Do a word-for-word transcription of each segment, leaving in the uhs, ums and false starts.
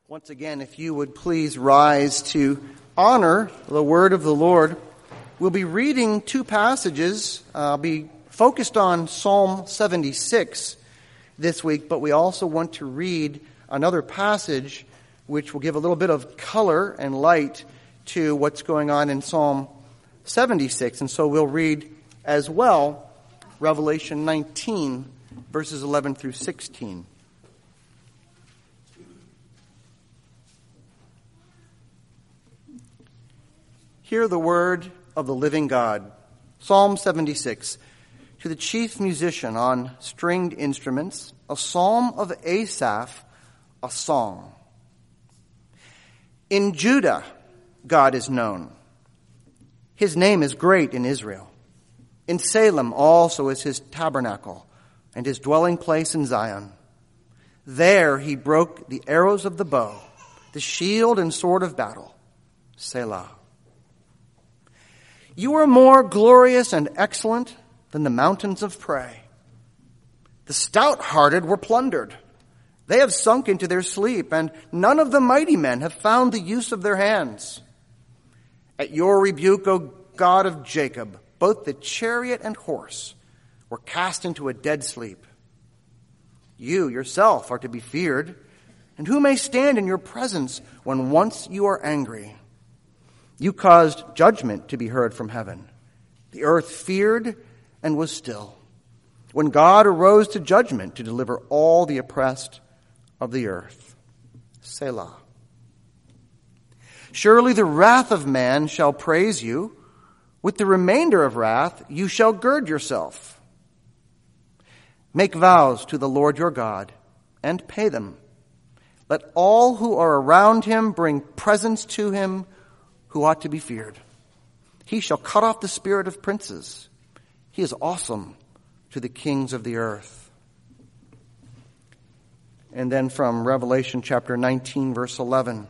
Once again, if you would please rise to honor the word of the Lord. We'll be reading two passages. Uh, I'll be focused on Psalm seventy-six this week, but we also want to read another passage which will give a little bit of color and light to what's going on in Psalm seventy-six. And so we'll read as well Revelation nineteen, verses eleven through sixteen. Hear the word of the living God. Psalm seventy-six. To the chief musician on stringed instruments, a psalm of Asaph, a song. In Judah, God is known. His name is great in Israel. In Salem also is his tabernacle, and his dwelling place in Zion. There he broke the arrows of the bow, the shield and sword of battle. Selah. You are more glorious and excellent than the mountains of prey. The stout-hearted were plundered. They have sunk into their sleep, and none of the mighty men have found the use of their hands. At your rebuke, O God of Jacob, both the chariot and horse were cast into a dead sleep. You yourself are to be feared, and who may stand in your presence when once you are angry? You caused judgment to be heard from heaven. The earth feared and was still, when God arose to judgment to deliver all the oppressed of the earth. Selah. Surely the wrath of man shall praise you. With the remainder of wrath you shall gird yourself. Make vows to the Lord your God and pay them. Let all who are around him bring presents to him who ought to be feared. He shall cut off the spirit of princes. He is awesome to the kings of the earth. And then from Revelation chapter nineteen, verse eleven.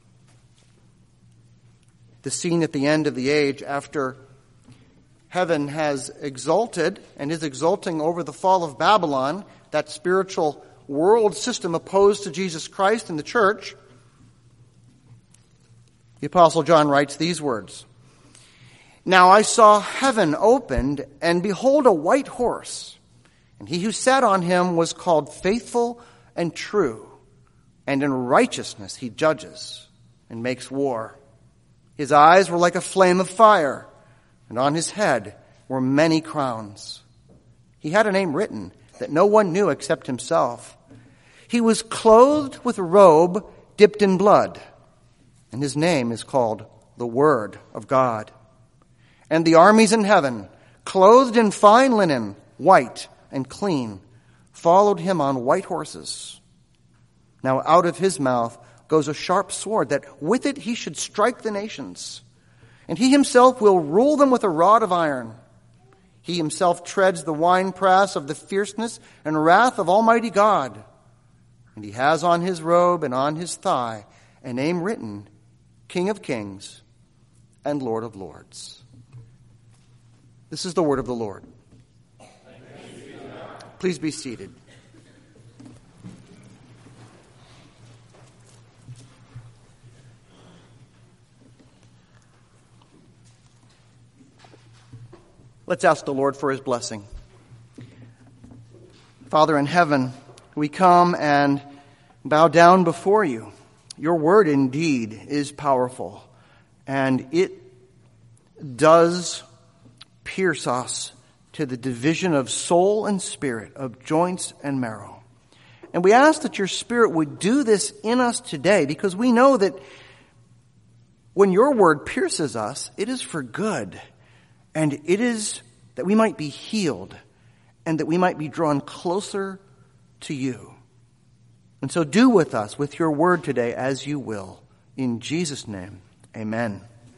The scene at the end of the age after heaven has exulted and is exulting over the fall of Babylon, that spiritual world system opposed to Jesus Christ and the church. The Apostle John writes these words. Now I saw heaven opened, and behold a white horse, and he who sat on him was called Faithful and True, and in righteousness he judges and makes war. His eyes were like a flame of fire, and on his head were many crowns. He had a name written that no one knew except himself. He was clothed with a robe dipped in blood, and his name is called the Word of God. And the armies in heaven, clothed in fine linen, white and clean, followed him on white horses. Now out of his mouth goes a sharp sword, that with it he should strike the nations. And he himself will rule them with a rod of iron. He himself treads the winepress of the fierceness and wrath of Almighty God. And he has on his robe and on his thigh a name written, King of Kings and Lord of Lords. This is the word of the Lord. Please be seated. Let's ask the Lord for his blessing. Father in heaven, we come and bow down before you. Your word indeed is powerful, and it does pierce us to the division of soul and spirit, of joints and marrow. And we ask that your Spirit would do this in us today, because we know that when your word pierces us, it is for good, and it is that we might be healed, and that we might be drawn closer to you. And so do with us, with your word today, as you will. In Jesus' name, amen.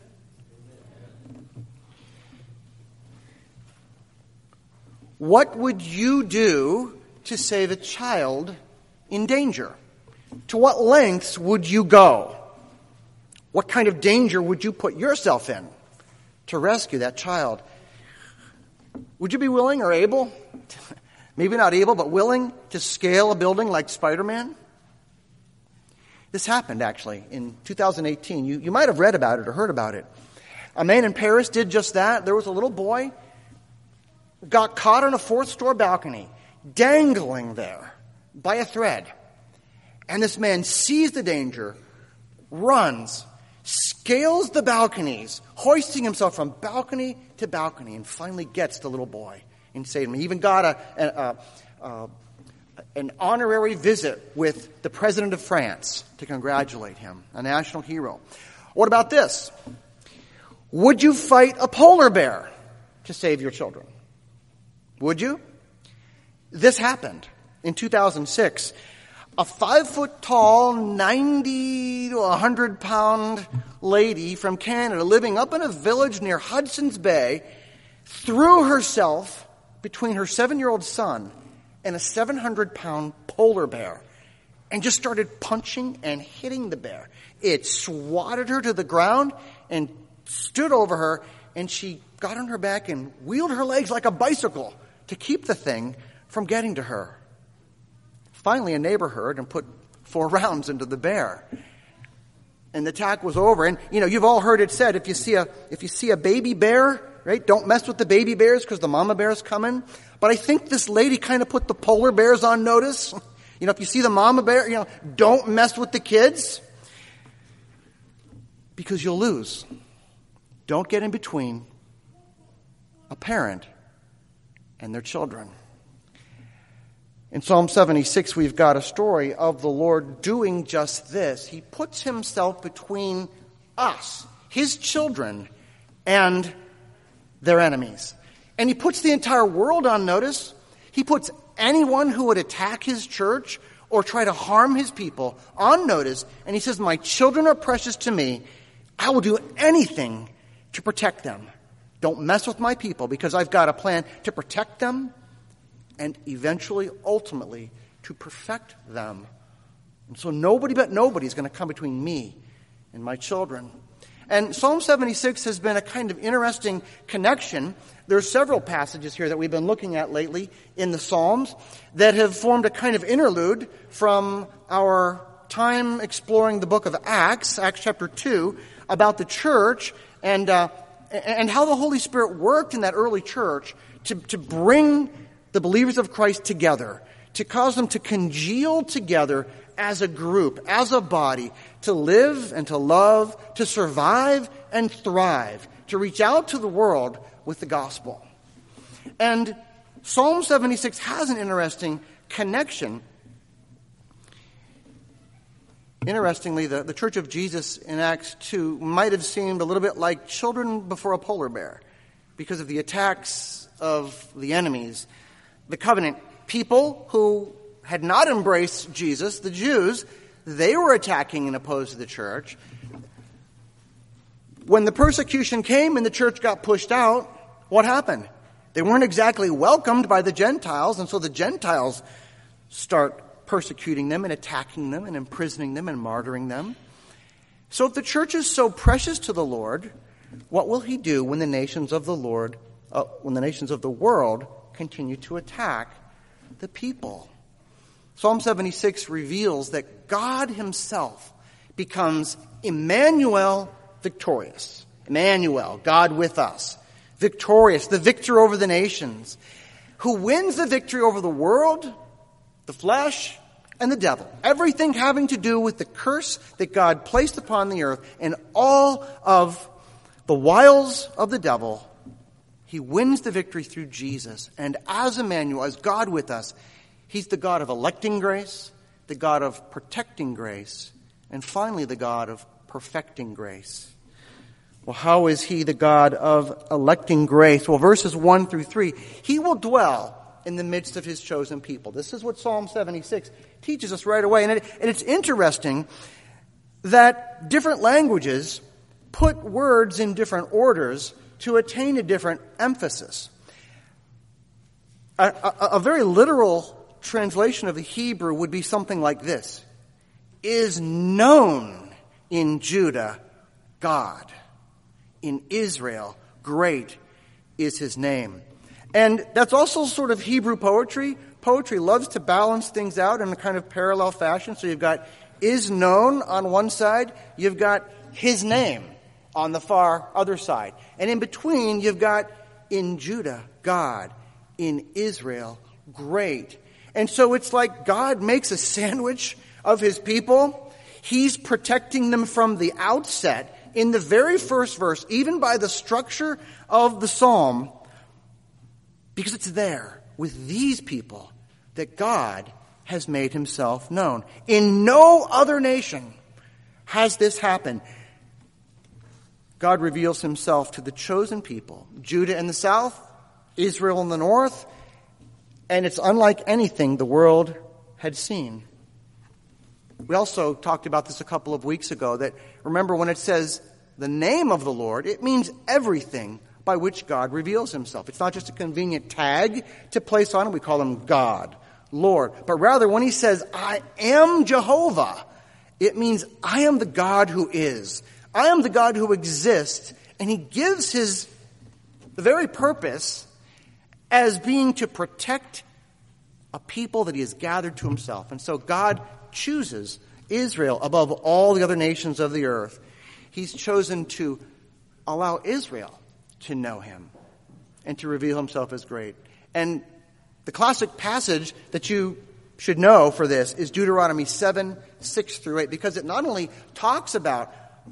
What would you do to save a child in danger? To what lengths would you go? What kind of danger would you put yourself in to rescue that child? Would you be willing or able, maybe not able, but willing to scale a building like Spider-Man? This happened, actually, in two thousand eighteen. You, you might have read about it or heard about it. A man in Paris did just that. There was a little boy who got caught on a fourth-floor balcony, dangling there by a thread. And this man sees the danger, runs, scales the balconies, hoisting himself from balcony to balcony, and finally gets the little boy and saved him. He even got a, a, a, a an honorary visit with the President of France to congratulate him, a national hero. What about this? Would you fight a polar bear to save your children? Would you? This happened in two thousand six. A five-foot-tall, ninety to one hundred pound lady from Canada living up in a village near Hudson's Bay threw herself between her seven-year-old son and a seven hundred pound polar bear and just started punching and hitting the bear. It swatted her to the ground and stood over her, and she got on her back and wheeled her legs like a bicycle to keep the thing from getting to her. Finally, a neighbor heard and put four rounds into the bear. And the attack was over. And, you know, you've all heard it said, if you see a, if you see a baby bear, right, don't mess with the baby bears because the mama bear's coming. But I think this lady kind of put the polar bears on notice. You know, if you see the mama bear, you know, don't mess with the kids because you'll lose. Don't get in between a parent and their children. In Psalm seventy-six, we've got a story of the Lord doing just this. He puts himself between us, his children, and their enemies. And he puts the entire world on notice. He puts anyone who would attack his church or try to harm his people on notice. And he says, my children are precious to me. I will do anything to protect them. Don't mess with my people because I've got a plan to protect them and eventually, ultimately, to perfect them. And so nobody but nobody is going to come between me and my children. And Psalm seventy-six has been a kind of interesting connection. There are several passages here that we've been looking at lately in the Psalms that have formed a kind of interlude from our time exploring the book of Acts, Acts chapter two, about the church and uh, and how the Holy Spirit worked in that early church to, to bring the believers of Christ together, to cause them to congeal together as a group, as a body, to live and to love, to survive and thrive, to reach out to the world with the gospel. And Psalm seventy-six has an interesting connection. Interestingly, the, the Church of Jesus in Acts two might have seemed a little bit like children before a polar bear because of the attacks of the enemies. The covenant people who had not embraced Jesus, the Jews, they were attacking and opposed to the church. When the persecution came and the church got pushed out, what happened? They weren't exactly welcomed by the Gentiles, and so the Gentiles start persecuting them and attacking them and imprisoning them and martyring them. So if the church is so precious to the Lord, what will he do when the nations of the Lord, uh, when the nations of the world continue to attack the people? Psalm seventy-six reveals that God himself becomes Emmanuel victorious. Emmanuel, God with us. Victorious, the victor over the nations. Who wins the victory over the world, the flesh, and the devil. Everything having to do with the curse that God placed upon the earth and all of the wiles of the devil. He wins the victory through Jesus. And as Emmanuel, as God with us, he's the God of electing grace, the God of protecting grace, and finally the God of perfecting grace. Well, how is he the God of electing grace? Well, verses one through three, he will dwell in the midst of his chosen people. This is what Psalm seventy-six teaches us right away. And, it, and it's interesting that different languages put words in different orders to attain a different emphasis. A, a, a very literal translation of the Hebrew would be something like this: is known in Judah God. In Israel, great is his name. And that's also sort of Hebrew poetry. Poetry loves to balance things out in a kind of parallel fashion. So you've got is known on one side. You've got his name on the far other side. And in between, you've got in Judah, God. In Israel, great. And so it's like God makes a sandwich of his people. He's protecting them from the outset. In the very first verse, even by the structure of the psalm, because it's there with these people that God has made himself known. In no other nation has this happened. God reveals himself to the chosen people, Judah in the south, Israel in the north, and it's unlike anything the world had seen. We also talked about this a couple of weeks ago, that remember when it says the name of the Lord, it means everything by which God reveals himself. It's not just a convenient tag to place on him. We call him God, Lord. But rather when he says, I am Jehovah, it means I am the God who is. I am the God who exists. And he gives his the very purpose as being to protect a people that he has gathered to himself. And so God chooses Israel above all the other nations of the earth. He's chosen to allow Israel to know him and to reveal himself as great. And the classic passage that you should know for this is Deuteronomy seven, six through eight, because it not only talks about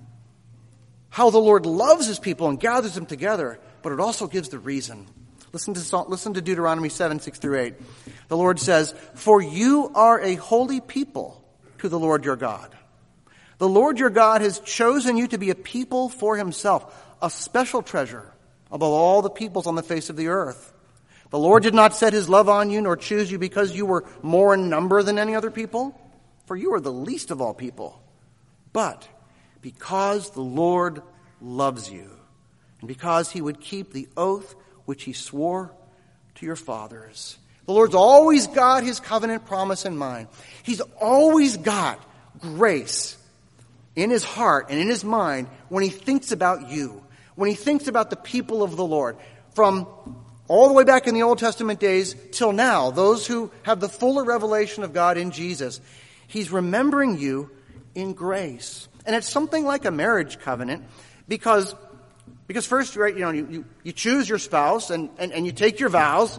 how the Lord loves his people and gathers them together, but it also gives the reason. Listen to, listen to Deuteronomy seven, six through eight. The Lord says, for you are a holy people to the Lord your God. The Lord your God has chosen you to be a people for himself, a special treasure above all the peoples on the face of the earth. The Lord did not set his love on you nor choose you because you were more in number than any other people, for you are the least of all people, but because the Lord loves you and because he would keep the oath which he swore to your fathers. The Lord's always got his covenant promise in mind. He's always got grace in his heart and in his mind when he thinks about you, when he thinks about the people of the Lord. From all the way back in the Old Testament days till now, those who have the fuller revelation of God in Jesus, he's remembering you in grace. And it's something like a marriage covenant because Because first, right, you know, you, you, you choose your spouse and, and, and you take your vows,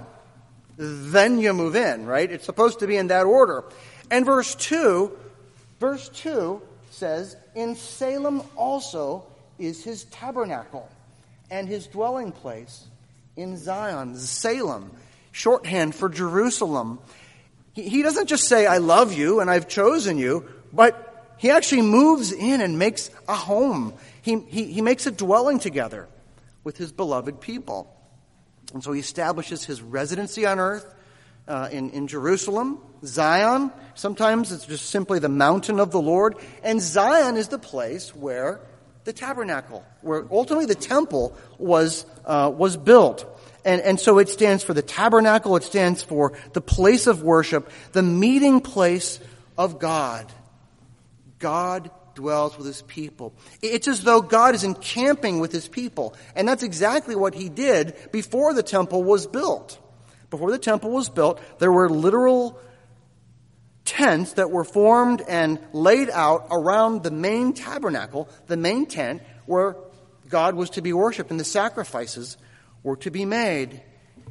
then you move in, right? It's supposed to be in that order. And verse two, verse two says, in Salem also is his tabernacle and his dwelling place in Zion, Salem, shorthand for Jerusalem. He, he doesn't just say, I love you and I've chosen you, but he actually moves in and makes a home. He, he, he makes a dwelling together with his beloved people. And so he establishes his residency on earth uh, in, in Jerusalem, Zion. Sometimes it's just simply the mountain of the Lord. And Zion is the place where the tabernacle, where ultimately the temple was uh, was built. And, and so it stands for the tabernacle. It stands for the place of worship, the meeting place of God. God dwells with his people. It's as though God is encamping with his people. And that's exactly what he did before the temple was built. Before the temple was built, there were literal tents that were formed and laid out around the main tabernacle, the main tent where God was to be worshipped and the sacrifices were to be made.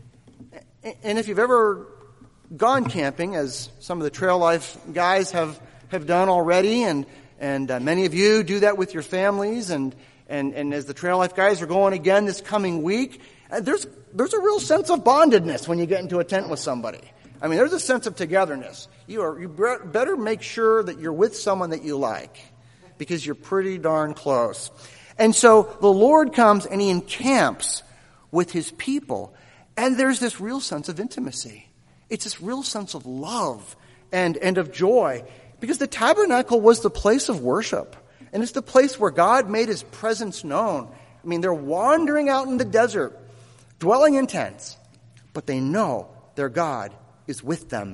And if you've ever gone camping, as some of the Trail Life guys have have done already, and and uh, many of you do that with your families, and and and as the Trail Life guys are going again this coming week, uh, there's there's a real sense of bondedness when you get into a tent with somebody. I mean, there's a sense of togetherness. You are you better make sure that you're with someone that you like, because you're pretty darn close. And so the Lord comes and he encamps with his people, and there's this real sense of intimacy. It's this real sense of love and and of joy. Because the tabernacle was the place of worship. And it's the place where God made his presence known. I mean, they're wandering out in the desert, dwelling in tents, but they know their God is with them.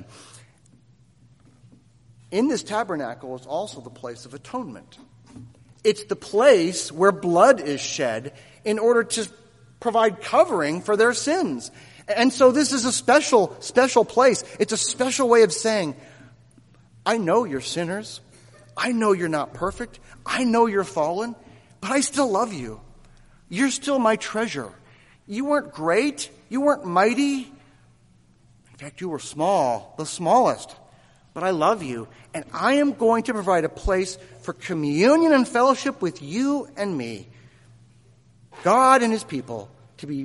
In this tabernacle is also the place of atonement. It's the place where blood is shed in order to provide covering for their sins. And so this is a special, special place. It's a special way of saying, I know you're sinners. I know you're not perfect. I know you're fallen, but I still love you. You're still my treasure. You weren't great. You weren't mighty. In fact, you were small, the smallest. But I love you, and I am going to provide a place for communion and fellowship with you and me, God and his people, to be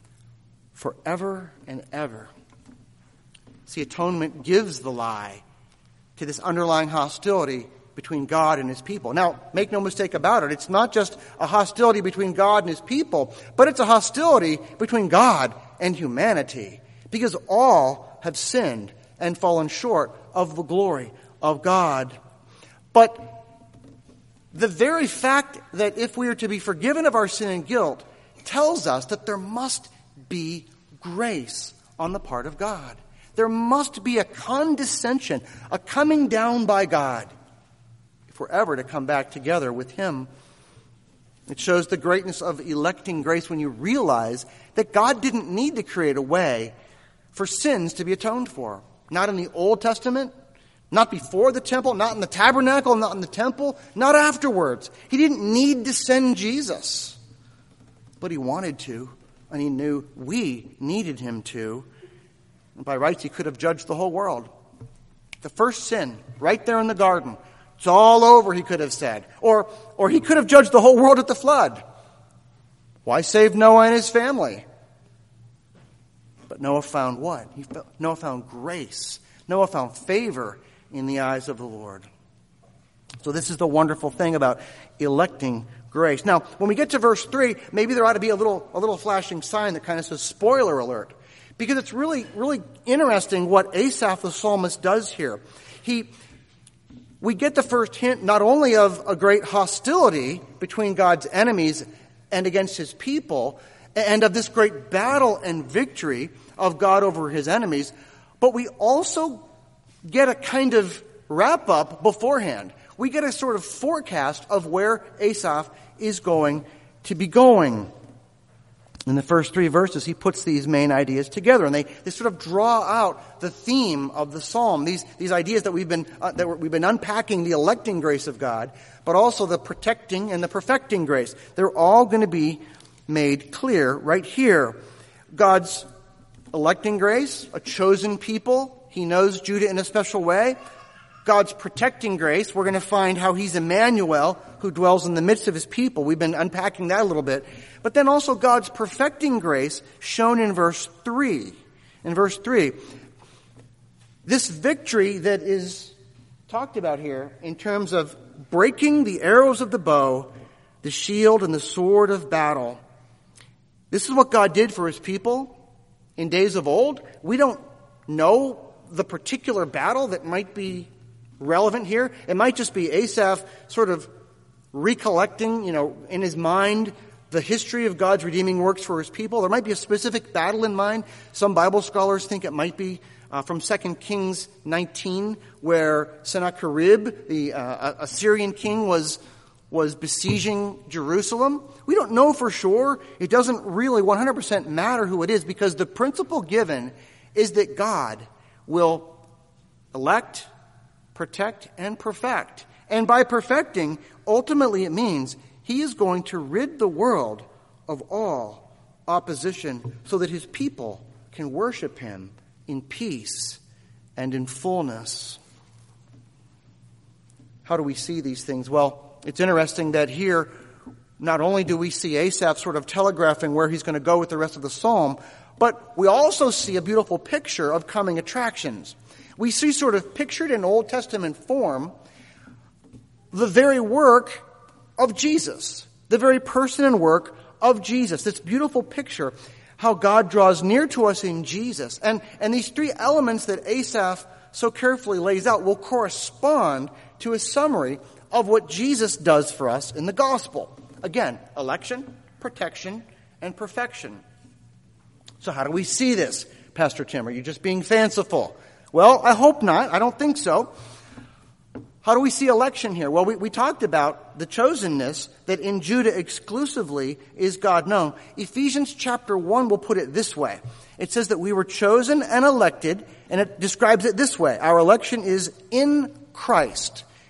forever and ever. See, atonement gives the lie to this underlying hostility between God and his people. Now, make no mistake about it, it's not just a hostility between God and his people, but it's a hostility between God and humanity, because all have sinned and fallen short of the glory of God. But the very fact that if we are to be forgiven of our sin and guilt tells us that there must be grace on the part of God. There must be a condescension, a coming down by God, if we're ever to come back together with him. It shows the greatness of electing grace when you realize that God didn't need to create a way for sins to be atoned for. Not in the Old Testament, not before the temple, not in the tabernacle, not in the temple, not afterwards. He didn't need to send Jesus, but he wanted to, and he knew we needed him to. And by rights, he could have judged the whole world. The first sin, right there in the garden, it's all over, he could have said. Or, or he could have judged the whole world at the flood. Why save Noah and his family? But Noah found what? He found, Noah found grace. Noah found favor in the eyes of the Lord. So this is the wonderful thing about electing grace. Now, when we get to verse three, maybe there ought to be a little, a little flashing sign that kind of says spoiler alert. Because it's really, really interesting what Asaph the psalmist does here. He, we get the first hint not only of a great hostility between God's enemies and against his people, and of this great battle and victory of God over his enemies, but we also get a kind of wrap-up beforehand. We get a sort of forecast of where Asaph is going to be going. In the first three verses, he puts these main ideas together, and they, they sort of draw out the theme of the psalm. These, these ideas that we've been, uh, that we've been unpacking, the electing grace of God, but also the protecting and the perfecting grace. They're all going to be made clear right here. God's electing grace, a chosen people. He knows Judah in a special way. God's protecting grace, we're going to find how he's Emmanuel, who dwells in the midst of his people. We've been unpacking that a little bit. But then also God's perfecting grace, shown in verse three. In verse three, this victory that is talked about here in terms of breaking the arrows of the bow, the shield and the sword of battle. This is what God did for his people in days of old. We don't know the particular battle that might be relevant here. It might just be Asaph sort of recollecting, you know, in his mind the history of God's redeeming works for his people. There might be a specific battle in mind. Some Bible scholars think it might be uh, from Second Kings nineteen, where Sennacherib, the uh, Assyrian king, was was besieging Jerusalem. We don't know for sure. It doesn't really one hundred percent matter who it is, because the principle given is that God will elect, protect, and perfect. And by perfecting, ultimately it means he is going to rid the world of all opposition so that his people can worship him in peace and in fullness. How do we see these things? Well, it's interesting that here, not only do we see Asaph sort of telegraphing where he's going to go with the rest of the psalm, but we also see a beautiful picture of coming attractions. We see sort of pictured in Old Testament form the very work of Jesus, the very person and work of Jesus. This beautiful picture, how God draws near to us in Jesus. And, and these three elements that Asaph so carefully lays out will correspond to a summary of what Jesus does for us in the gospel. Again, election, protection, and perfection. So how do we see this, Pastor Tim? Are you just being fanciful? Well, I hope not. I don't think so. How do we see election here? Well, we, we talked about the chosenness that in Judah exclusively is God known. Ephesians chapter one will put it this way. It says that we were chosen and elected, and it describes it this way. Our election is in Christ,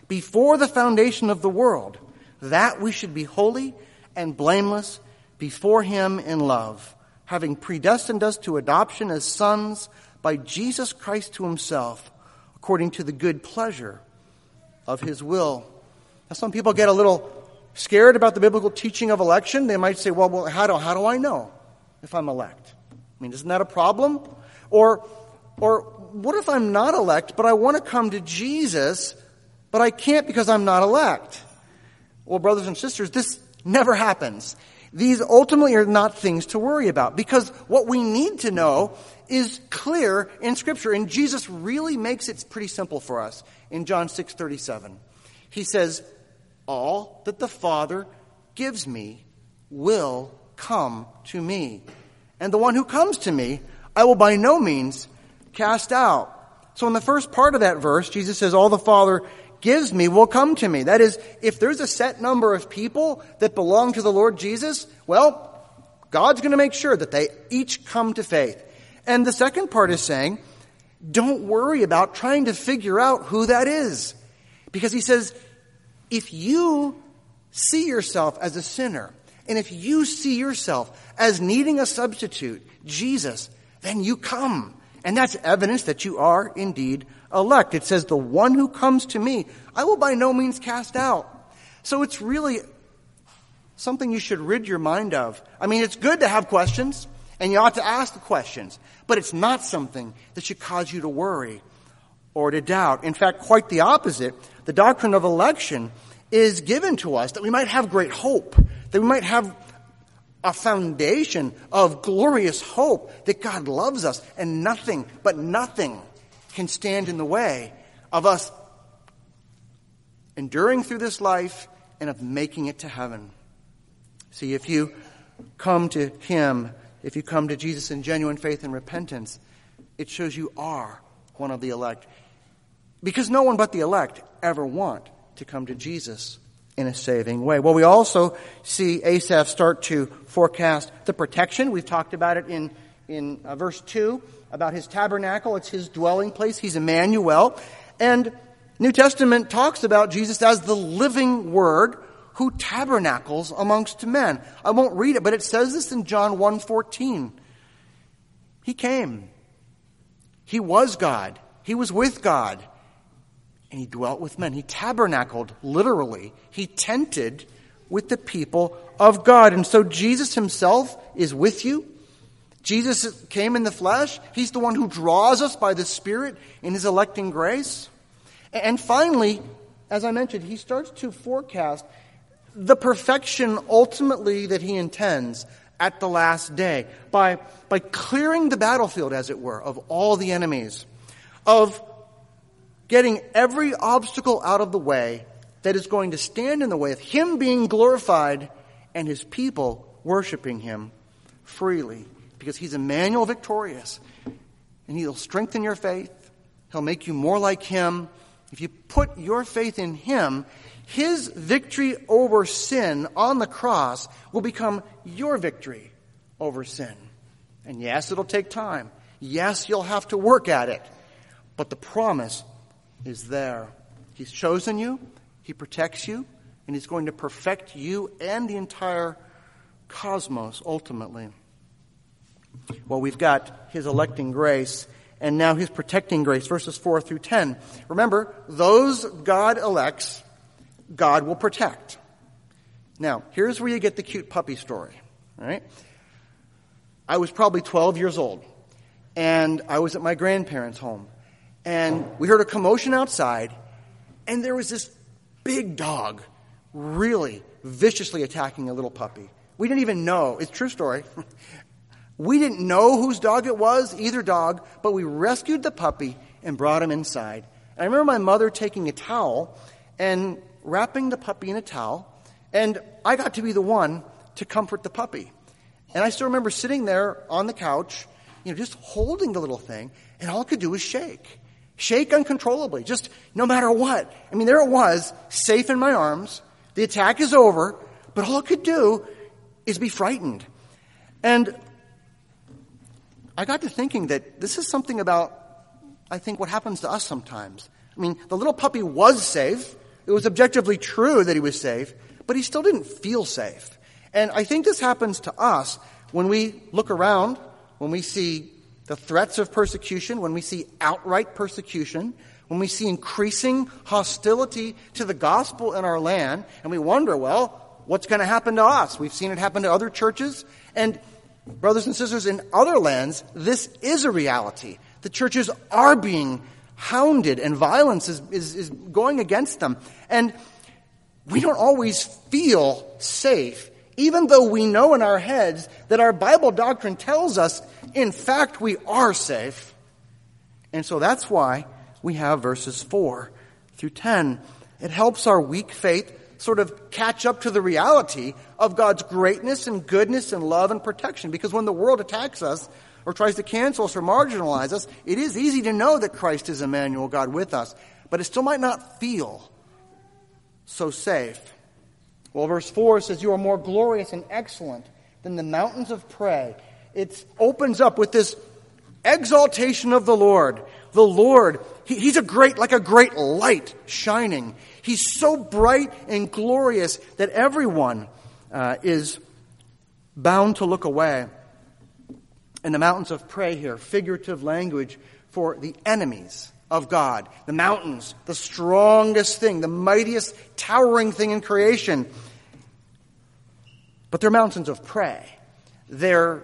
before the foundation of the world, that we should be holy and blameless before him in love, having predestined us to adoption as sons by Jesus Christ to himself, according to the good pleasure of his will. Now, some people get a little scared about the biblical teaching of election. They might say, well, well how, do, how do I know if I'm elect? I mean, isn't that a problem? Or, or what if I'm not elect, but I want to come to Jesus, but I can't because I'm not elect? Well, brothers and sisters, this never happens. These ultimately are not things to worry about, because what we need to know is clear in Scripture. And Jesus really makes it pretty simple for us in John six thirty-seven. He says, all that the Father gives me will come to me. And the one who comes to me, I will by no means cast out. So in the first part of that verse, Jesus says, all the Father gives me will come to me. That is, if there's a set number of people that belong to the Lord Jesus, well, God's going to make sure that they each come to faith. And the second part is saying, don't worry about trying to figure out who that is. Because he says, if you see yourself as a sinner, and if you see yourself as needing a substitute, Jesus, then you come. And that's evidence that you are indeed elect. It says, the one who comes to me, I will by no means cast out. So it's really something you should rid your mind of. I mean, it's good to have questions, and you ought to ask the questions, but it's not something that should cause you to worry or to doubt. In fact, quite the opposite. The doctrine of election is given to us that we might have great hope, that we might have a foundation of glorious hope that God loves us, and nothing, but nothing can stand in the way of us enduring through this life and of making it to heaven. See, if you come to him, if you come to Jesus in genuine faith and repentance, it shows you are one of the elect. Because no one but the elect ever want to come to Jesus in a saving way. Well, we also see Asaph start to forecast the protection. We've talked about it in, in uh, verse two, about his tabernacle. It's his dwelling place. He's Emmanuel. And New Testament talks about Jesus as the living Word who tabernacles amongst men. I won't read it, but it says this in John one fourteen. He came. He was God. He was with God. And he dwelt with men. He tabernacled, literally. He tented with the people of God. And so Jesus himself is with you. Jesus came in the flesh. He's the one who draws us by the Spirit in his electing grace. And finally, as I mentioned, he starts to forecast the perfection ultimately that he intends at the last day by, by clearing the battlefield, as it were, of all the enemies, of getting every obstacle out of the way that is going to stand in the way of him being glorified and his people worshiping him freely. Because he's Emmanuel victorious. And he'll strengthen your faith. He'll make you more like him. If you put your faith in him, his victory over sin on the cross will become your victory over sin. And yes, it'll take time. Yes, you'll have to work at it. But the promise is there. He's chosen you, he protects you, and he's going to perfect you and the entire cosmos ultimately. Well, we've got his electing grace and now his protecting grace, verses four through ten. Remember, those God elects, God will protect. Now, here's where you get the cute puppy story. All right? I was probably twelve years old, and I was at my grandparents' home. And we heard a commotion outside, and there was this big dog really viciously attacking a little puppy. We didn't even know. It's a true story. We didn't know whose dog it was, either dog, but we rescued the puppy and brought him inside. And I remember my mother taking a towel and wrapping the puppy in a towel, and I got to be the one to comfort the puppy. And I still remember sitting there on the couch, you know, just holding the little thing, and all I could do was shake. Shake uncontrollably, just no matter what. I mean, there it was, safe in my arms. The attack is over, but all I could do is be frightened. And I got to thinking that this is something about, I think, what happens to us sometimes. I mean, the little puppy was safe, It was objectively true that he was safe, but he still didn't feel safe. And I think this happens to us when we look around, when we see the threats of persecution, when we see outright persecution, when we see increasing hostility to the gospel in our land, and we wonder, well, what's going to happen to us? We've seen it happen to other churches. And brothers and sisters, in other lands, this is a reality. The churches are being hounded, and violence is, is, is going against them. And we don't always feel safe, even though we know in our heads that our Bible doctrine tells us, in fact, we are safe. And so that's why we have verses four through ten. It helps our weak faith sort of catch up to the reality of God's greatness and goodness and love and protection. Because when the world attacks us or tries to cancel us or marginalize us, it is easy to know that Christ is Emmanuel, God with us. But it still might not feel so safe. Well, verse four says, you are more glorious and excellent than the mountains of prey. It opens up with this exaltation of the Lord. The Lord, he, he's a great, like a great light shining. He's so bright and glorious that everyone uh, is bound to look away. And the mountains of prey here, figurative language for the enemies of God. The mountains, the strongest thing, the mightiest, towering thing in creation. But they're mountains of prey. They're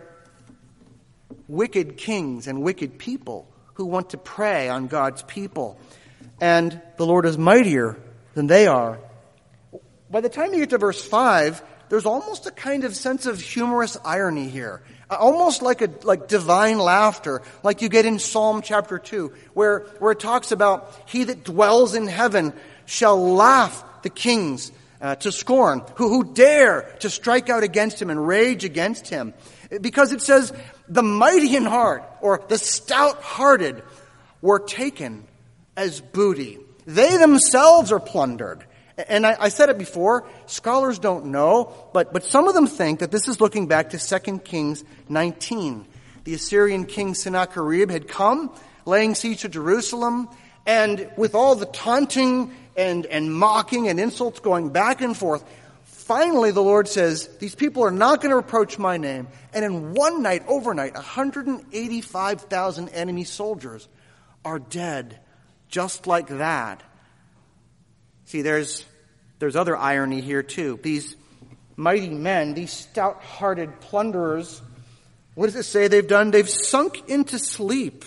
wicked kings and wicked people who want to prey on God's people. And the Lord is mightier than they are. By the time you get to verse five, there's almost a kind of sense of humorous irony here. Almost like a like divine laughter, like you get in Psalm chapter two, where, where it talks about he that dwells in heaven shall laugh the kings uh, to scorn, who, who dare to strike out against him and rage against him. Because it says, the mighty in heart, or the stout-hearted, were taken as booty. They themselves are plundered. And I, I said it before, scholars don't know, but, but some of them think that this is looking back to Second Kings nineteen. The Assyrian king Sennacherib had come, laying siege to Jerusalem, and with all the taunting and, and mocking and insults going back and forth, finally the Lord says, these people are not going to reproach my name. And in one night, overnight, one hundred eighty-five thousand enemy soldiers are dead, just like that. See, there's there's other irony here too. These mighty men, these stout-hearted plunderers, what does it say they've done? They've sunk into sleep.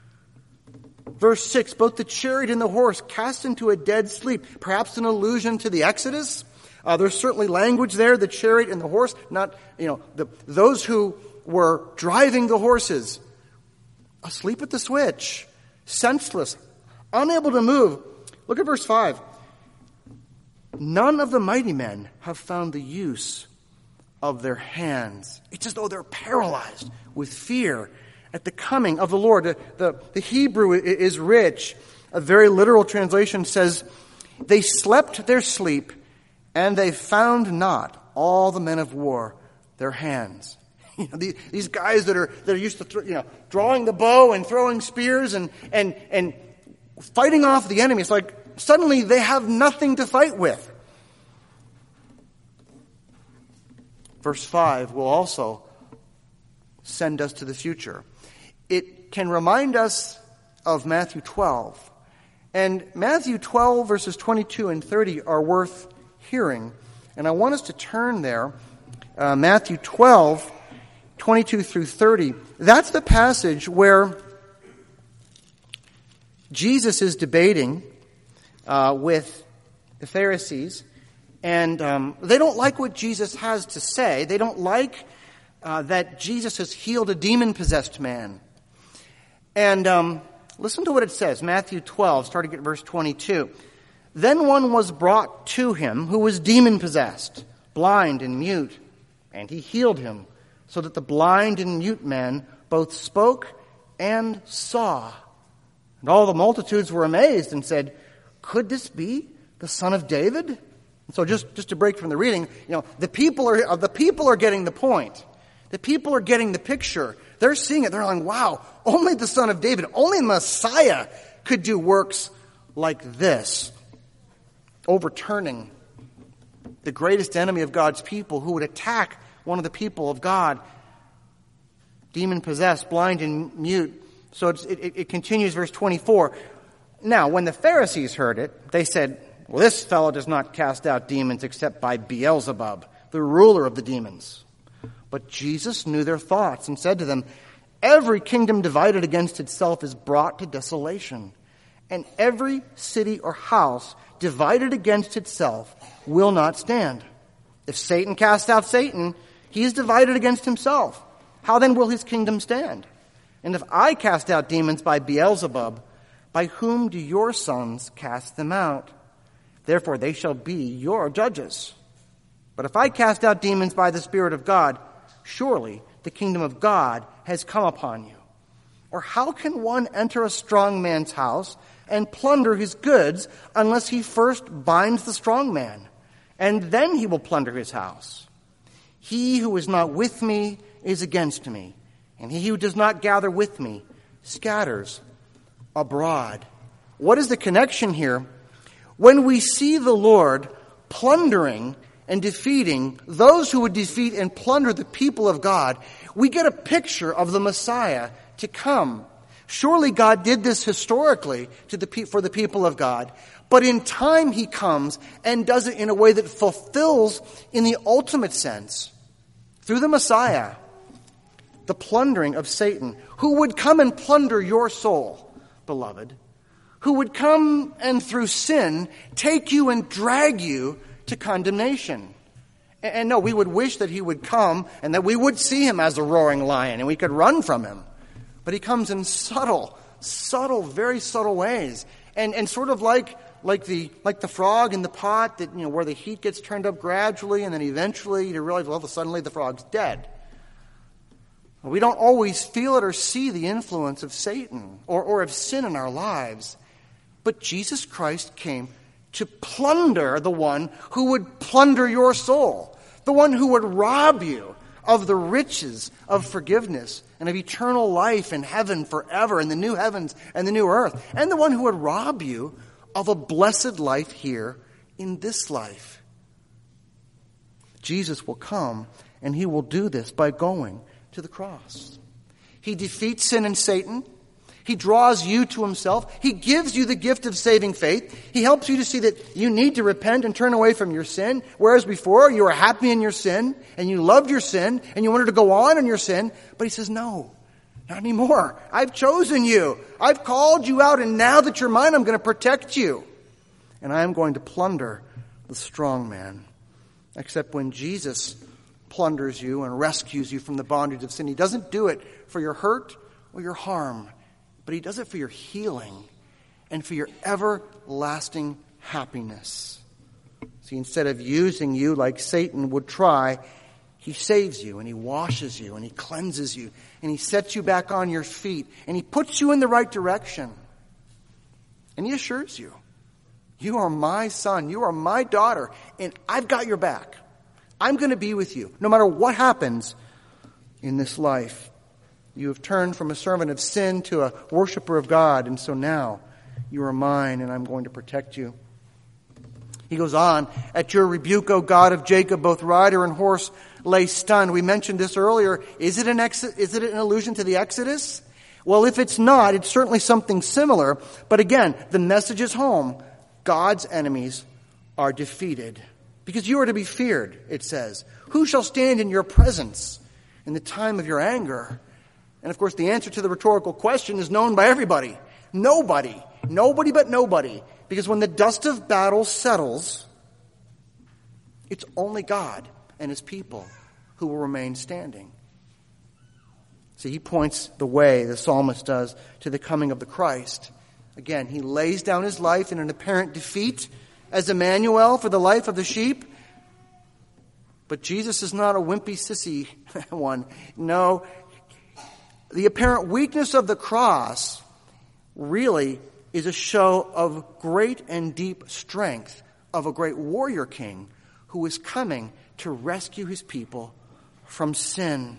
Verse six, both the chariot and the horse cast into a dead sleep. Perhaps an allusion to the Exodus. Uh, there's certainly language there, the chariot and the horse, not, you know, the, those who were driving the horses, asleep at the switch, senseless, unable to move. Look at verse five. None of the mighty men have found the use of their hands. It's as though they're paralyzed with fear at the coming of the Lord. The, the, the Hebrew is rich. A very literal translation says, they slept their sleep, and they found not all the men of war their hands. You know, these, these guys that are that are used to th- you know drawing the bow and throwing spears and and and fighting off the enemy. It's like suddenly they have nothing to fight with. Verse five will also send us to the future. It can remind us of Matthew twelve. And Matthew twelve verses twenty-two and thirty are worth hearing. And I want us to turn there. Uh, Matthew twelve, twenty-two through thirty. That's the passage where Jesus is debating uh, with the Pharisees. And um, they don't like what Jesus has to say. They don't like uh, that Jesus has healed a demon-possessed man. And um, listen to what it says. Matthew twelve, starting at verse twenty-two. Then one was brought to him who was demon-possessed, blind and mute, and he healed him, so that the blind and mute man both spoke and saw. And all the multitudes were amazed and said, could this be the Son of David? And so just, just to break from the reading, you know, the people are the people are getting the point. The people are getting the picture. They're seeing it. They're like, wow, only the Son of David, only Messiah could do works like this. overturning the greatest enemy of God's people who would attack one of the people of God, demon-possessed, blind and mute. So it's, it, it continues, verse twenty-four. Now, when the Pharisees heard it, they said, well, this fellow does not cast out demons except by Beelzebub, the ruler of the demons. But Jesus knew their thoughts and said to them, every kingdom divided against itself is brought to desolation, and every city or house divided against itself will not stand. If Satan casts out Satan, he is divided against himself. How then will his kingdom stand? And if I cast out demons by Beelzebub, by whom do your sons cast them out? Therefore they shall be your judges. But if I cast out demons by the Spirit of God, surely the kingdom of God has come upon you. Or how can one enter a strong man's house and plunder his goods unless he first binds the strong man? And then he will plunder his house. He who is not with me is against me, and he who does not gather with me scatters abroad. What is the connection here? When we see the Lord plundering and defeating those who would defeat and plunder the people of God, we get a picture of the Messiah to come. Surely God did this historically to the pe- for the people of God, but in time he comes and does it in a way that fulfills in the ultimate sense, through the Messiah, the plundering of Satan, who would come and plunder your soul, beloved, who would come and through sin take you and drag you to condemnation. And, and no, we would wish that he would come and that we would see him as a roaring lion and we could run from him. But he comes in subtle, subtle, very subtle ways. And and sort of like like the like the frog in the pot, that you know where the heat gets turned up gradually and then eventually you realize, well, suddenly the frog's dead. We don't always feel it or see the influence of Satan or, or of sin in our lives. But Jesus Christ came to plunder the one who would plunder your soul, the one who would rob you of the riches of forgiveness and of eternal life in heaven forever, in the new heavens and the new earth, and the one who would rob you of a blessed life here in this life. Jesus will come, and he will do this by going to the cross. He defeats sin and Satan. He draws you to himself. He gives you the gift of saving faith. He helps you to see that you need to repent and turn away from your sin, whereas before you were happy in your sin and you loved your sin and you wanted to go on in your sin. But he says, no, not anymore. I've chosen you. I've called you out, and now that you're mine, I'm going to protect you. And I am going to plunder the strong man. Except when Jesus plunders you and rescues you from the bondage of sin, he doesn't do it for your hurt or your harm, but he does it for your healing and for your everlasting happiness. See, instead of using you like Satan would try, he saves you and he washes you and he cleanses you and he sets you back on your feet and he puts you in the right direction. And he assures you, you are my son, you are my daughter, and I've got your back. I'm going to be with you no matter what happens in this life. You have turned from a servant of sin to a worshiper of God, and so now you are mine, and I'm going to protect you. He goes on, at your rebuke, O God of Jacob, both rider and horse lay stunned. We mentioned this earlier. Is it an ex- is it an allusion to the Exodus? Well, if it's not, it's certainly something similar. But again, the message is home. God's enemies are defeated. Because you are to be feared, it says. Who shall stand in your presence in the time of your anger? And of course, the answer to the rhetorical question is known by everybody. Nobody. Nobody but nobody. Because when the dust of battle settles, it's only God and his people who will remain standing. See, he points the way, the psalmist does, to the coming of the Christ. Again, he lays down his life in an apparent defeat as Emmanuel for the life of the sheep. But Jesus is not a wimpy, sissy one. No, the apparent weakness of the cross really is a show of great and deep strength of a great warrior king who is coming to rescue his people from sin.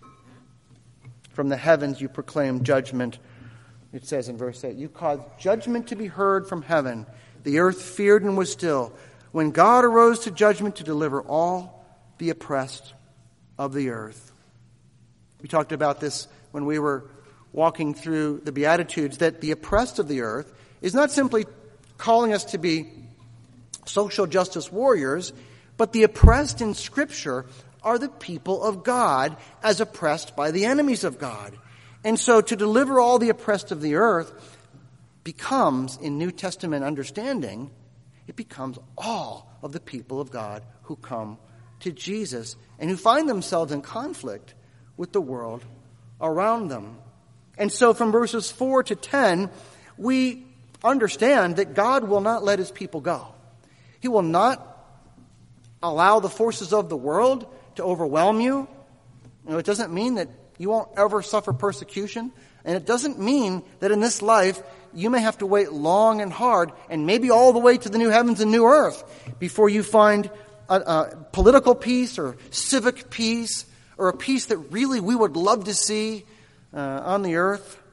From the heavens you proclaim judgment. It says in verse eight, you cause judgment to be heard from heaven. the earth feared and was still, when God arose to judgment to deliver all the oppressed of the earth. We talked about this when we were walking through the Beatitudes, that the oppressed of the earth is not simply calling us to be social justice warriors, but the oppressed in Scripture are the people of God as oppressed by the enemies of God. And so to deliver all the oppressed of the earth becomes, in New Testament understanding, it becomes all of the people of God who come to Jesus and who find themselves in conflict with the world around them. And so from verses four to ten, we understand that God will not let his people go. He will not allow the forces of the world to overwhelm you. You know, it doesn't mean that you won't ever suffer persecution. And it doesn't mean that in this life you may have to wait long and hard and maybe all the way to the new heavens and new earth before you find a, a political peace or civic peace or a peace that really we would love to see uh, on the earth.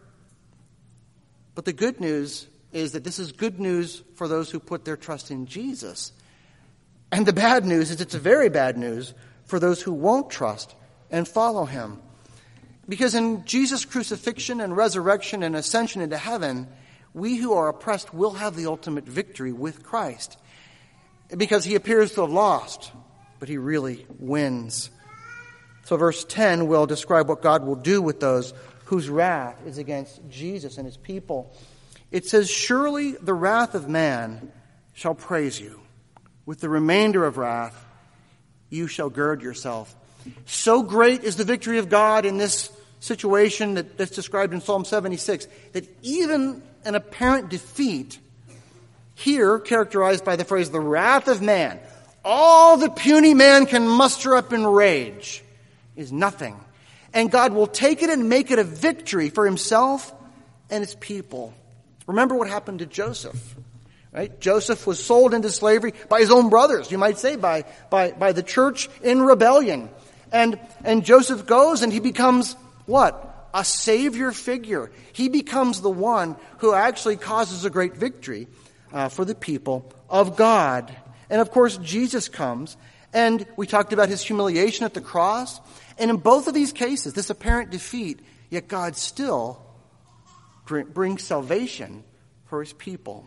But the good news is that this is good news for those who put their trust in Jesus. And the bad news is it's a very bad news for those who won't trust and follow him. Because in Jesus' crucifixion and resurrection and ascension into heaven, we who are oppressed will have the ultimate victory with Christ. Because he appears to have lost, but he really wins. So verse ten will describe what God will do with those whose wrath is against Jesus and his people. It says, "Surely the wrath of man shall praise you. With the remainder of wrath, you shall gird yourself." So great is the victory of God in this situation that, that's described in Psalm seventy-six, that even an apparent defeat, here characterized by the phrase, the wrath of man, all the puny man can muster up in rage, is nothing. And God will take it and make it a victory for himself and his people. Remember what happened to Joseph. Right? Joseph was sold into slavery by his own brothers, you might say, by, by, by the church in rebellion. And, and Joseph goes and he becomes what? A savior figure. He becomes the one who actually causes a great victory uh, for the people of God. And of course, Jesus comes, and we talked about his humiliation at the cross. And in both of these cases, this apparent defeat, yet God still brings salvation for his people.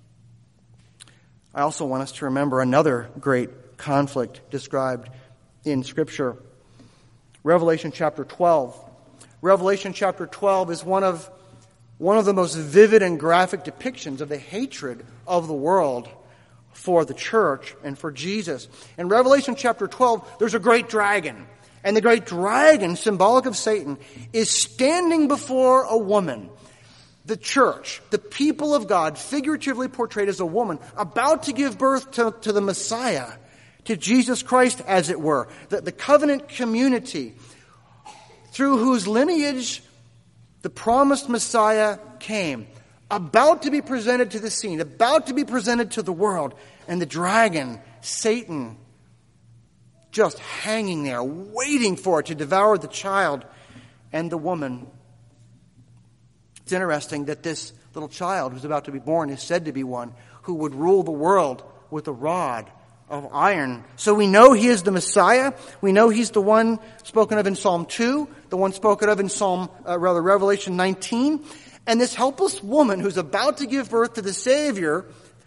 I also want us to remember another great conflict described in Scripture. Revelation chapter twelve. Revelation chapter twelve is one of, one of the most vivid and graphic depictions of the hatred of the world for the church and for Jesus. In Revelation chapter twelve, there's a great dragon. And the great dragon, symbolic of Satan, is standing before a woman. The church, the people of God, figuratively portrayed as a woman, about to give birth to, to the Messiah, to Jesus Christ, as it were, the, the covenant community, through whose lineage the promised Messiah came, about to be presented to the scene, about to be presented to the world, and the dragon, Satan, just hanging there, waiting for it to devour the child and the woman. It's interesting that this little child who's about to be born is said to be one who would rule the world with a rod of iron. So we know he is the Messiah. We know he's the one spoken of in Psalm two, the one spoken of in Psalm, uh, rather Revelation nineteen. And this helpless woman who's about to give birth to the Savior,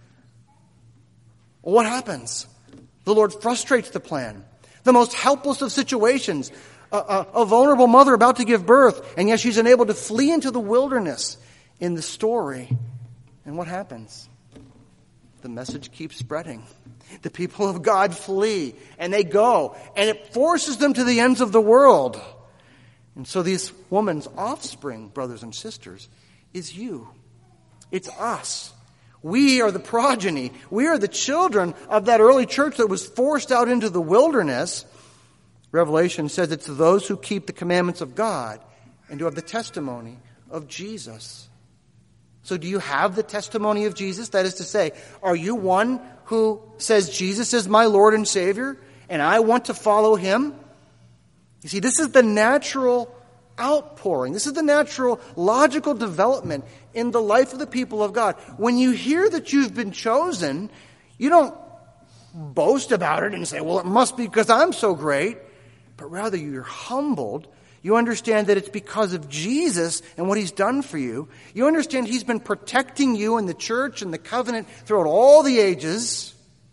what happens? The Lord frustrates the plan. The most helpless of situations, a, a, a vulnerable mother about to give birth, and yet she's enabled to flee into the wilderness in the story. And what happens? The message keeps spreading. The people of God flee, and they go, and it forces them to the ends of the world. And so this woman's offspring, brothers and sisters, is you. It's us. We are the progeny. We are the children of that early church that was forced out into the wilderness. Revelation says it's those who keep the commandments of God and who have the testimony of Jesus. So do you have the testimony of Jesus? That is to say, are you one who says Jesus is my Lord and Savior and I want to follow him? You see, this is the natural outpouring. This is the natural, logical development in the life of the people of God. When you hear that you've been chosen, you don't boast about it and say, well, it must be because I'm so great. But rather, you're humbled. You understand that it's because of Jesus and what he's done for you. You understand he's been protecting you and the church and the covenant throughout all the ages.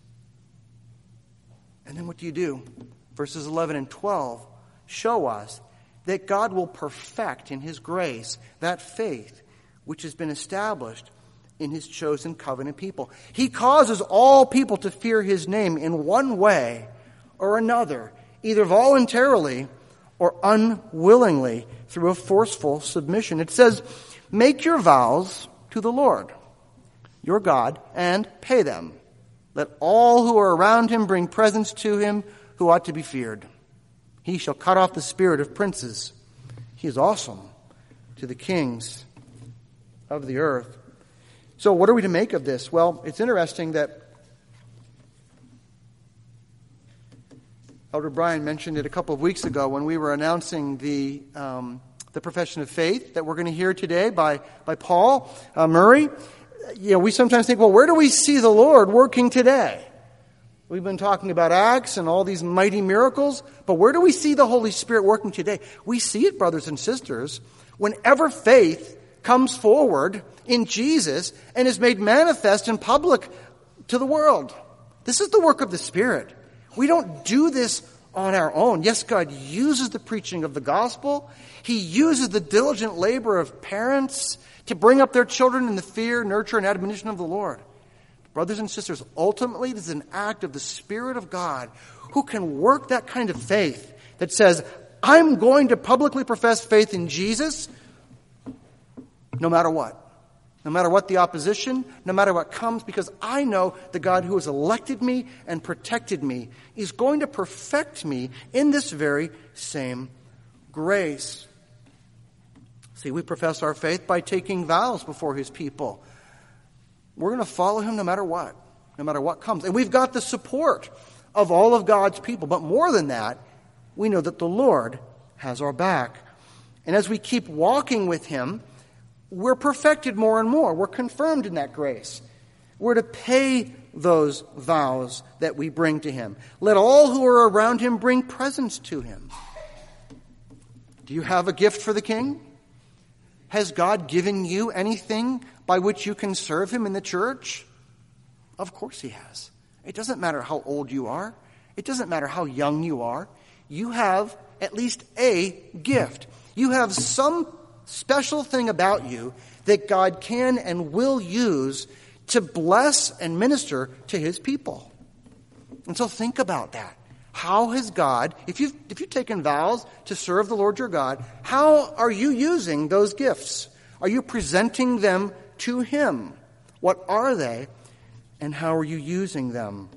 And then what do you do? Verses eleven and twelve show us that God will perfect in his grace that faith which has been established in his chosen covenant people. He causes all people to fear his name in one way or another, either voluntarily or unwillingly through a forceful submission. It says, make your vows to the Lord, your God, and pay them. Let all who are around him bring presents to him who ought to be feared. He shall cut off the spirit of princes. He is awesome to the kings of the earth. So what are we to make of this? Well, it's interesting that Elder Brian mentioned it a couple of weeks ago when we were announcing the um, the profession of faith that we're going to hear today by, by Paul uh, Murray. You know, we sometimes think, well, where do we see the Lord working today? We've been talking about Acts and all these mighty miracles, but where do we see the Holy Spirit working today? We see it, brothers and sisters, whenever faith comes forward in Jesus and is made manifest in public to the world. This is the work of the Spirit. We don't do this on our own. Yes, God uses the preaching of the gospel. He uses the diligent labor of parents to bring up their children in the fear, nurture, and admonition of the Lord. Brothers and sisters, ultimately it is an act of the Spirit of God who can work that kind of faith that says, I'm going to publicly profess faith in Jesus no matter what. No matter what the opposition, no matter what comes, because I know the God who has elected me and protected me is going to perfect me in this very same grace. See, we profess our faith by taking vows before his people. We're going to follow him no matter what, no matter what comes. And we've got the support of all of God's people. But more than that, we know that the Lord has our back. And as we keep walking with him, we're perfected more and more. We're confirmed in that grace. We're to pay those vows that we bring to him. Let all who are around him bring presents to him. Do you have a gift for the king? Has God given you anything by which you can serve him in the church? Of course he has. It doesn't matter how old you are. It doesn't matter how young you are. You have at least a gift. You have some special thing about you that God can and will use to bless and minister to his people. And so think about that. How has God, if you've, if you've taken vows to serve the Lord your God, how are you using those gifts? Are you presenting them to him? What are they, and how are you using them?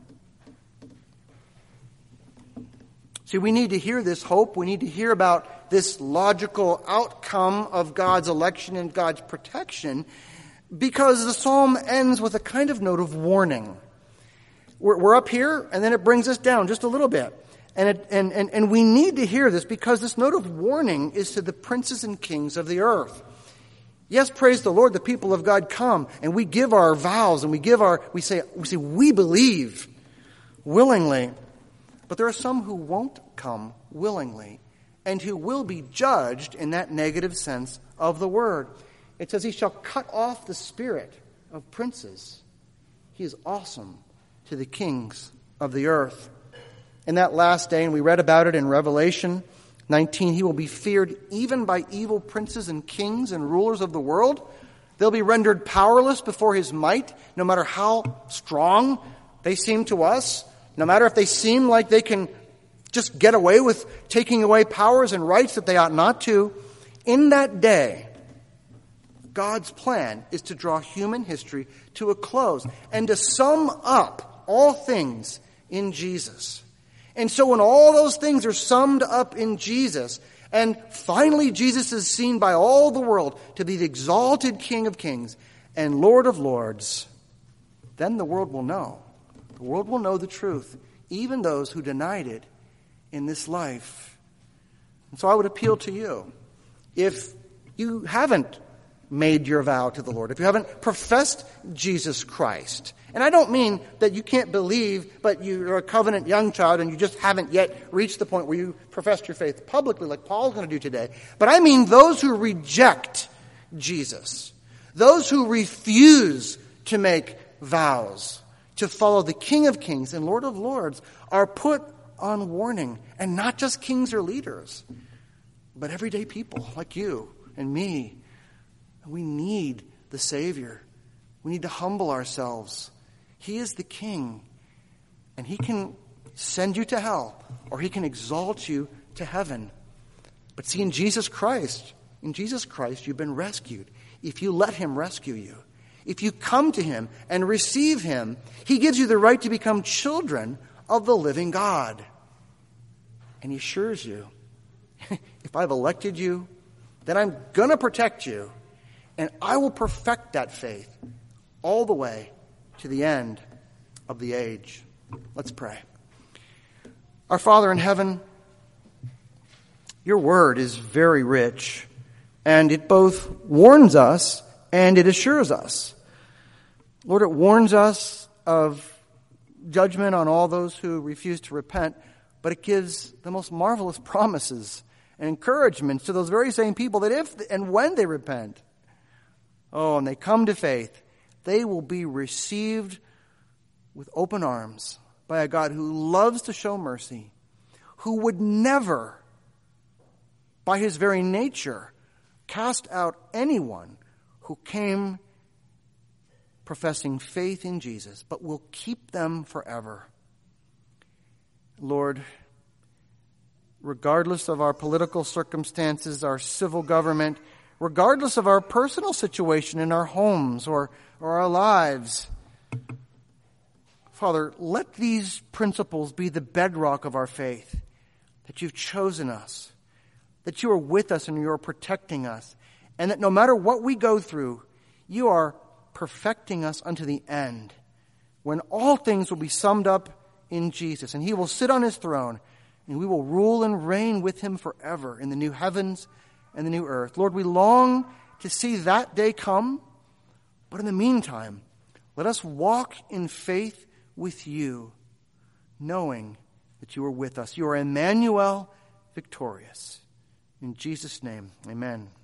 See, we need to hear this hope. We need to hear about this logical outcome of God's election and God's protection, because the psalm ends with a kind of note of warning. We're, we're up here, and then it brings us down just a little bit. And, it, and, and, and we need to hear this because this note of warning is to the princes and kings of the earth. Yes, praise the Lord, the people of God come, and we give our vows, and we give our, we say, we say, we believe willingly. But there are some who won't come willingly, and who will be judged in that negative sense of the word. It says, he shall cut off the spirit of princes. He is awesome to the kings of the earth. In that last day, and we read about it in Revelation nineteen, he will be feared even by evil princes and kings and rulers of the world. They'll be rendered powerless before his might, no matter how strong they seem to us, no matter if they seem like they can just get away with taking away powers and rights that they ought not to. In that day, God's plan is to draw human history to a close and to sum up all things in Jesus. And so when all those things are summed up in Jesus, and finally Jesus is seen by all the world to be the exalted King of kings and Lord of lords, then the world will know. The world will know the truth, even those who denied it in this life. And so I would appeal to you. if you haven't made your vow to the Lord, if you haven't professed Jesus Christ. And I don't mean that you can't believe, but you're a covenant young child and you just haven't yet reached the point where you professed your faith publicly like Paul's going to do today. But I mean those who reject Jesus, those who refuse to make vows, to follow the King of Kings and Lord of Lords, are put on warning. And not just kings or leaders, but everyday people like you and me. We need the Savior. We need to humble ourselves. He is the King, and He can send you to hell, or He can exalt you to heaven. But see, in Jesus Christ, in Jesus Christ, you've been rescued. If you let Him rescue you, if you come to Him and receive Him, He gives you the right to become children of the living God. And He assures you, if I've elected you, then I'm going to protect you. And I will perfect that faith all the way to the end of the age. Let's pray. Our Father in heaven, your word is very rich, and it both warns us and it assures us. Lord, it warns us of judgment on all those who refuse to repent, but it gives the most marvelous promises and encouragements to those very same people that if and when they repent, oh, and they come to faith, they will be received with open arms by a God who loves to show mercy, who would never, by His very nature, cast out anyone who came professing faith in Jesus, but will keep them forever. Lord, regardless of our political circumstances, our civil government, regardless of our personal situation in our homes or, or our lives, Father, let these principles be the bedrock of our faith, that you've chosen us, that you are with us and you are protecting us, and that no matter what we go through, you are perfecting us unto the end, when all things will be summed up in Jesus, and He will sit on His throne, and we will rule and reign with Him forever in the new heavens and the new earth. Lord, we long to see that day come, but in the meantime, let us walk in faith with you, knowing that you are with us. You are Emmanuel, victorious. In Jesus' name, amen.